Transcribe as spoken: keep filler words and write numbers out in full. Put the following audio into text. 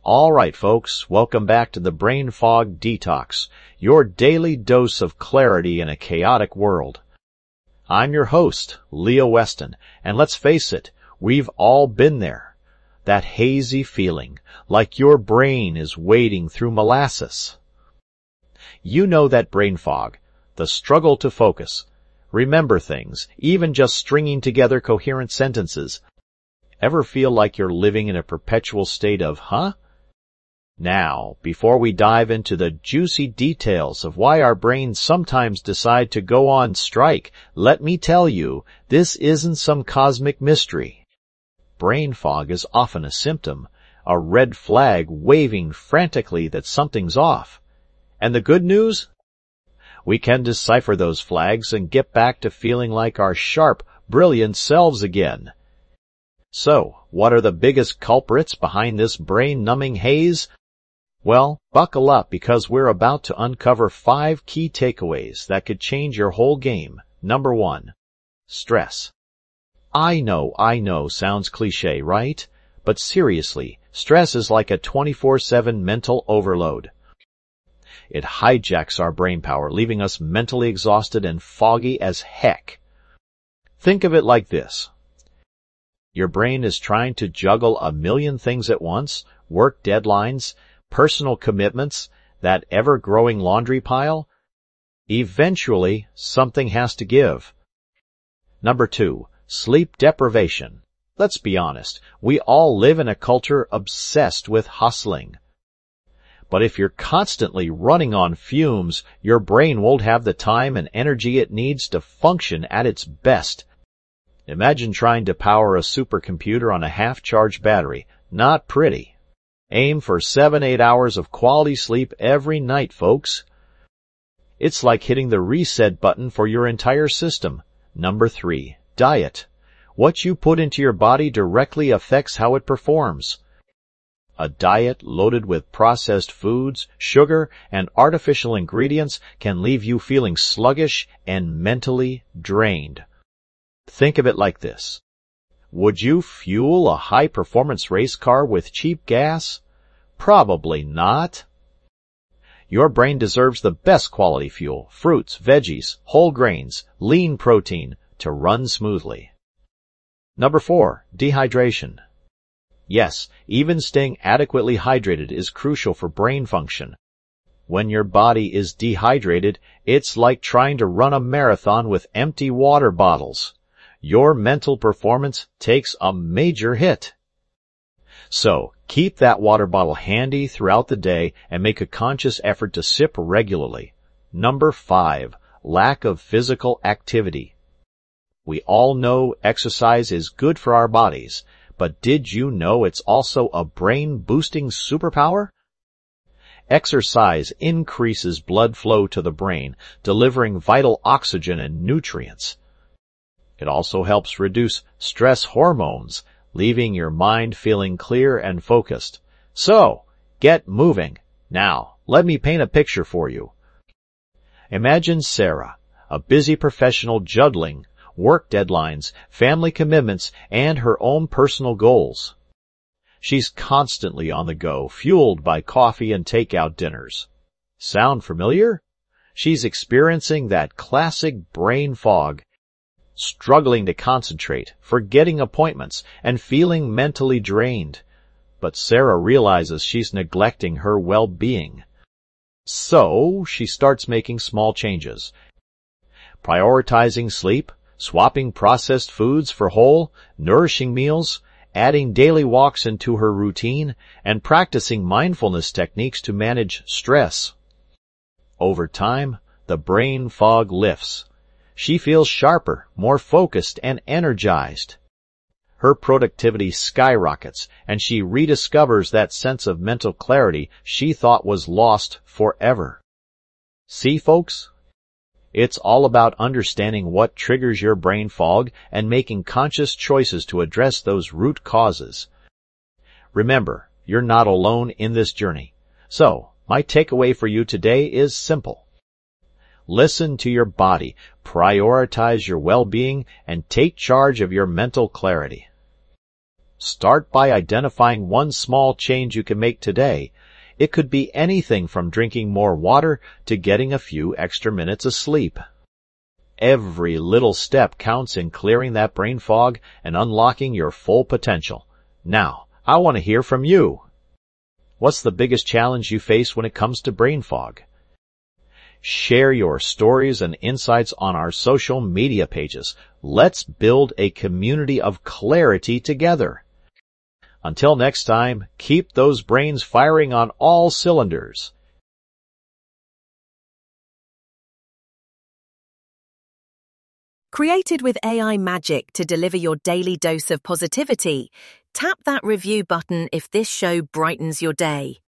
All right, folks, welcome back to the Brain Fog Detox, your daily dose of clarity in a chaotic world. I'm your host, Leo Weston, and let's face it, we've all been there. That hazy feeling, like your brain is wading through molasses. You know that brain fog, the struggle to focus, remember things, even just stringing together coherent sentences. Ever feel like you're living in a perpetual state of, huh? Now, before we dive into the juicy details of why our brains sometimes decide to go on strike, let me tell you, this isn't some cosmic mystery. Brain fog is often a symptom, a red flag waving frantically that something's off. And the good news? We can decipher those flags and get back to feeling like our sharp, brilliant selves again. So, what are the biggest culprits behind this brain-numbing haze? Well, buckle up because we're about to uncover five key takeaways that could change your whole game. Number one, stress. I know, I know, sounds cliche, right? But seriously, stress is like a twenty-four seven mental overload. It hijacks our brain power, leaving us mentally exhausted and foggy as heck. Think of it like this. Your brain is trying to juggle a million things at once, work deadlines, personal commitments, that ever-growing laundry pile. Eventually, something has to give. Number two, sleep deprivation. Let's be honest, we all live in a culture obsessed with hustling. But if you're constantly running on fumes, your brain won't have the time and energy it needs to function at its best. Imagine trying to power a supercomputer on a half-charged battery. Not pretty. Aim for seven, eight hours of quality sleep every night, folks. It's like hitting the reset button for your entire system. Number three, diet. What you put into your body directly affects how it performs. A diet loaded with processed foods, sugar, and artificial ingredients can leave you feeling sluggish and mentally drained. Think of it like this. Would you fuel a high-performance race car with cheap gas? Probably not. Your brain deserves the best quality fuel, fruits, veggies, whole grains, lean protein, to run smoothly. Number four, dehydration. Yes, even staying adequately hydrated is crucial for brain function. When your body is dehydrated, it's like trying to run a marathon with empty water bottles. Your mental performance takes a major hit. So, keep that water bottle handy throughout the day and make a conscious effort to sip regularly. Number five, lack of physical activity. We all know exercise is good for our bodies, but did you know it's also a brain-boosting superpower? Exercise increases blood flow to the brain, delivering vital oxygen and nutrients. It also helps reduce stress hormones, leaving your mind feeling clear and focused. So, get moving. Now, let me paint a picture for you. Imagine Sarah, a busy professional juggling work deadlines, family commitments, and her own personal goals. She's constantly on the go, fueled by coffee and takeout dinners. Sound familiar? She's experiencing that classic brain fog, struggling to concentrate, forgetting appointments, and feeling mentally drained. But Sarah realizes she's neglecting her well-being. So, she starts making small changes. Prioritizing sleep, swapping processed foods for whole, nourishing meals, adding daily walks into her routine, and practicing mindfulness techniques to manage stress. Over time, the brain fog lifts. She feels sharper, more focused, and energized. Her productivity skyrockets, and she rediscovers that sense of mental clarity she thought was lost forever. See, folks? It's all about understanding what triggers your brain fog and making conscious choices to address those root causes. Remember, you're not alone in this journey. So, my takeaway for you today is simple. Listen to your body, prioritize your well-being, and take charge of your mental clarity. Start by identifying one small change you can make today. It could be anything from drinking more water to getting a few extra minutes of sleep. Every little step counts in clearing that brain fog and unlocking your full potential. Now, I want to hear from you. What's the biggest challenge you face when it comes to brain fog? Share your stories and insights on our social media pages. Let's build a community of clarity together. Until next time, keep those brains firing on all cylinders. Created with A I magic to deliver your daily dose of positivity, tap that review button if this show brightens your day.